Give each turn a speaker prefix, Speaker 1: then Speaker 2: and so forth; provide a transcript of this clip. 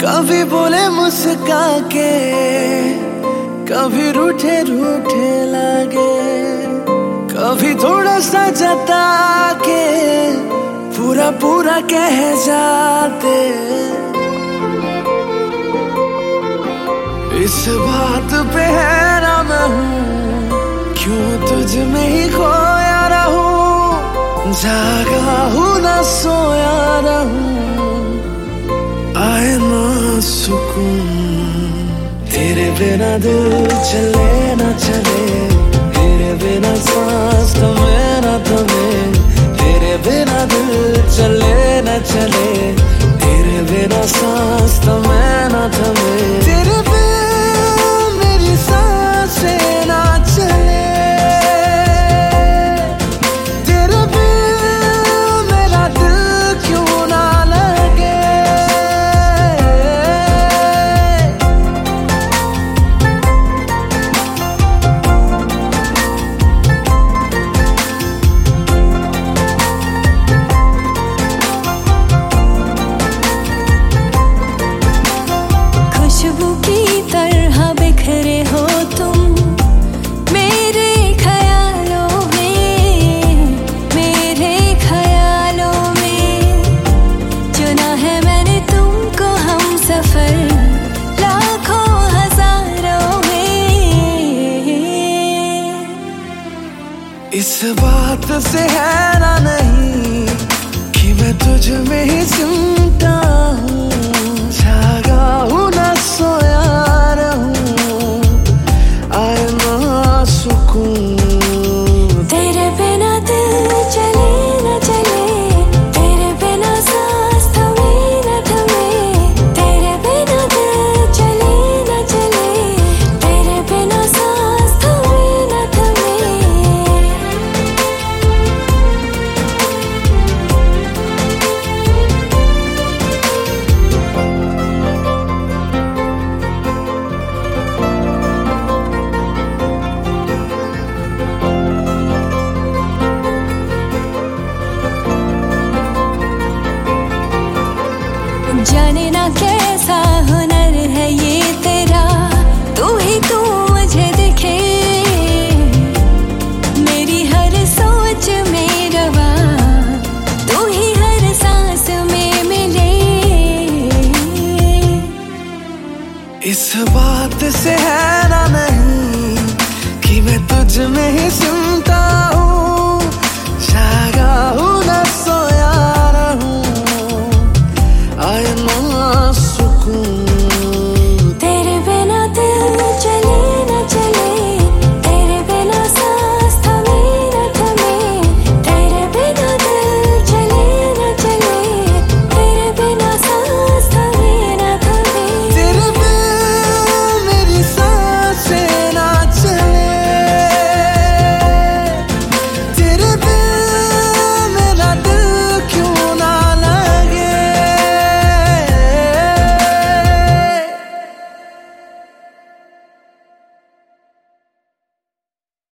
Speaker 1: कभी बोले मुस्का के, कभी रूठे रूठे लगे, कभी थोड़ा सा जता के पूरा पूरा कह जाते। इस बात पे हैरान मैं हूँ, क्यों तुझ में ही खोया रहूं, जागा हूँ ना सोया रहूं, आए ना सुकून। तेरे बिना दिल चले ना चले, तेरे बिना सांस थमे ना थमे, तेरे बिना दिल चले ना चले, तेरे बिना सांस थमे ना थमे, तेरे बिना मेरी सांसें ना चले, तेरे बिना मेरा दिल क्यों ना लगे।
Speaker 2: खुशबू की तरह बिखरे हो तुम मेरे ख्यालों में, मेरे ख्यालों में। चुना है मैंने तुमको हम सफर लाखों हजारों में।
Speaker 1: इस बात से हैरान नहीं कि मैं तुझ में ही सिमटा हूँ, जागा हूँ ना सोया रहूं, आए ना सुकून।
Speaker 2: तेरे बिना दिल चले न चले, तेरे बिना सांस थमे न थमे, तेरे बिना दिल चले न चले, तेरे बिना सांस थमे न थमे। जाने ना कैसा हुनर है ये तेरा, तू ही तू मुझे दिखे, मेरी हर सोच में रवा, तू ही हर सांस में मिले।
Speaker 1: इस बात से हैरान नहीं कि मैं तुझ में ही सिमटा